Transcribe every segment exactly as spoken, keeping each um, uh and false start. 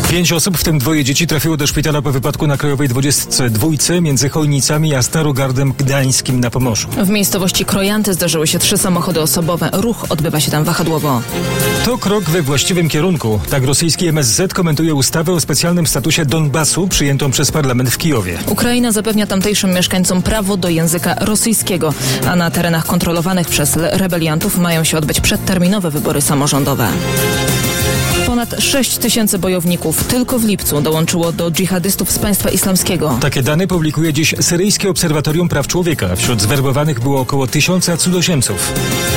Pięć osób, w tym dwoje dzieci, trafiło do szpitala po wypadku na Krajowej dwudziestce dwójce między Chojnicami a Starogardem Gdańskim na Pomorzu. W miejscowości Krojanty zdarzyły się trzy samochody osobowe. Ruch odbywa się tam wahadłowo. To krok we właściwym kierunku. Tak rosyjski M S Z komentuje ustawę o specjalnym statusie Donbasu przyjętą przez parlament w Kijowie. Ukraina zapewnia tamtejszym mieszkańcom prawo do języka rosyjskiego, a na terenach kontrolowanych przez rebeliantów mają się odbyć przedterminowe wybory samorządowe. Ponad sześć tysięcy bojowników tylko w lipcu dołączyło do dżihadystów z państwa islamskiego. Takie dane publikuje dziś Syryjskie Obserwatorium Praw Człowieka. Wśród zwerbowanych było około tysiąca cudzoziemców.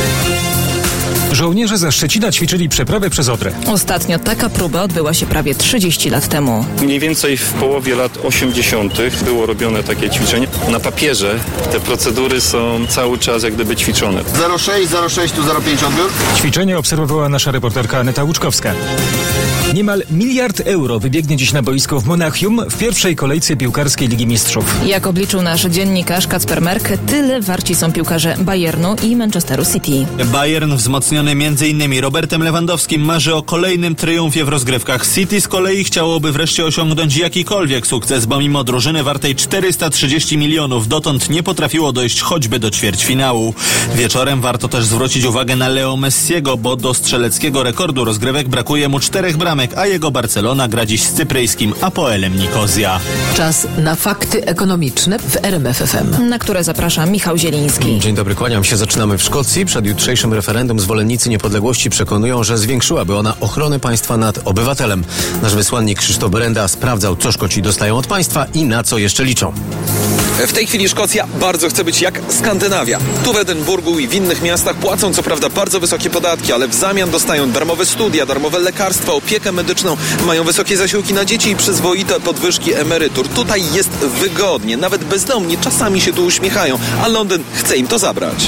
Żołnierze ze Szczecina ćwiczyli przeprawę przez Odrę. Ostatnio taka próba odbyła się prawie trzydzieści lat temu. Mniej więcej w połowie lat osiemdziesiątych było robione takie ćwiczenie. Na papierze te procedury są cały czas jak gdyby ćwiczone. zero sześć zero sześć tu zero pięć odbiór. Ćwiczenie obserwowała nasza reporterka Aneta Łuczkowska. Niemal miliard euro wybiegnie dziś na boisko w Monachium w pierwszej kolejce piłkarskiej Ligi Mistrzów. Jak obliczył nasz dziennikarz Kacper Merk, tyle warci są piłkarze Bayernu i Manchesteru City. Bayern wzmocniony między innymi Robertem Lewandowskim marzy o kolejnym triumfie w rozgrywkach. City z kolei chciałoby wreszcie osiągnąć jakikolwiek sukces, bo mimo drużyny wartej czterysta trzydzieści milionów dotąd nie potrafiło dojść choćby do ćwierćfinału. Wieczorem warto też zwrócić uwagę na Leo Messiego, bo do strzeleckiego rekordu rozgrywek brakuje mu czterech bramek, a jego Barcelona gra dziś z cypryjskim Apoelem Nikozja. Czas na fakty ekonomiczne w R M F F M, na które zaprasza Michał Zieliński. Dzień dobry, kłaniam się. Zaczynamy w Szkocji. Przed jutrzejszym referendum zwolennicy niepodległości przekonują, że zwiększyłaby ona ochronę państwa nad obywatelem. Nasz wysłannik Krzysztof Berenda sprawdzał, co Szkoci dostają od państwa i na co jeszcze liczą. W tej chwili Szkocja bardzo chce być jak Skandynawia. Tu w Edynburgu i w innych miastach płacą co prawda bardzo wysokie podatki, ale w zamian dostają darmowe studia, darmowe lekarstwa, opiekę medyczną, mają wysokie zasiłki na dzieci i przyzwoite podwyżki emerytur. Tutaj jest wygodnie, nawet bezdomni czasami się tu uśmiechają, a Londyn chce im to zabrać.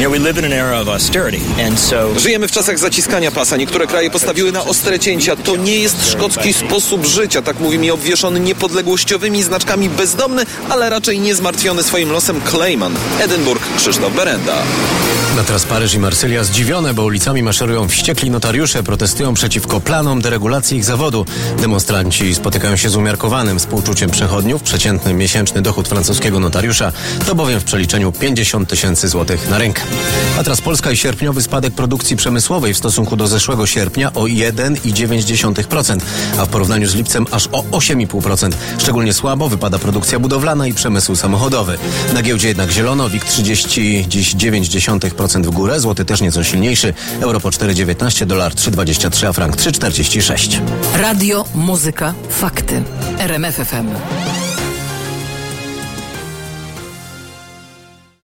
Żyjemy w czasach zaciskania pasa. Niektóre kraje postawiły na ostre cięcia. To nie jest szkocki sposób życia, tak mówi mi obwieszony niepodległościowymi znaczkami bezdomny, ale raczej nie zmartwiony swoim losem Clayman. Edynburg, Krzysztof Berenda. A teraz Paryż i Marsylia zdziwione, bo ulicami maszerują wściekli notariusze, protestują przeciwko planom deregulacji ich zawodu. Demonstranci spotykają się z umiarkowanym współczuciem przechodniów. Przeciętny miesięczny dochód francuskiego notariusza to bowiem w przeliczeniu pięćdziesiąt tysięcy złotych na rękę. A teraz Polska i sierpniowy spadek produkcji przemysłowej w stosunku do zeszłego sierpnia o jeden przecinek dziewięć procent, a w porównaniu z lipcem aż o osiem przecinek pięć procent. Szczególnie słabo wypada produkcja budowlana i przemysł samochodowy. Na giełdzie jednak zielono, WIG trzydzieści, dziś dziewięć przecinek pięć procent w górę, złoty też nieco silniejszy, euro po cztery przecinek dziewiętnaście, dolar trzy przecinek dwadzieścia trzy, a frank trzy przecinek czterdzieści sześć. Radio, muzyka, fakty. R M F F M.